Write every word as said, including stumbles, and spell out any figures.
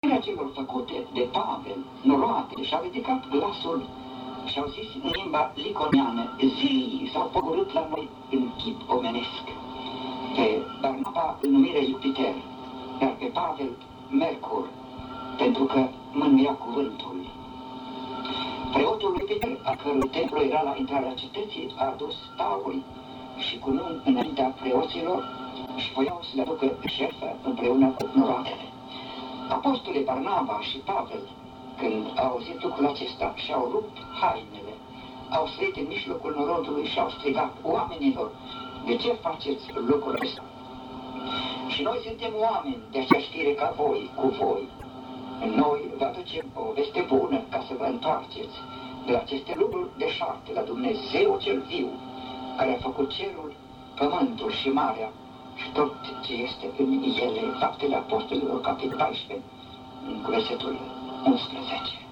celor făcute de Pavel, noroade, și-au ridicat glasul și au zis în limba liconiană: Zeii s-au pogorât la noi în chip omenesc. Pe Barnaba îl numire Jupiter, iar pe Pavel Mercur, pentru că mânuia cuvântul. Preotul Jupiter, a cărui templu era la intrarea cetății, a adus tauri și cununi înaintea preoților și voiau să le aducă jertfă împreună cu noroadele. Apostolii Barnaba și Pavel, când au auzit lucrul acesta, și-au rupt hainele, au sărit în mijlocul norodului și au strigat: oamenilor, de ce faceți lucrul ăsta? Și noi suntem oameni de aceeași fire ca voi, cu voi. Noi vă aducem o veste bună ca să vă întoarceți de aceste lucruri deșarte la Dumnezeu cel viu, care a făcut cerul, pământul și marea și tot ce este în ele. Faptele Apostolilor, capitolul paisprezece, cu versetul unsprezece.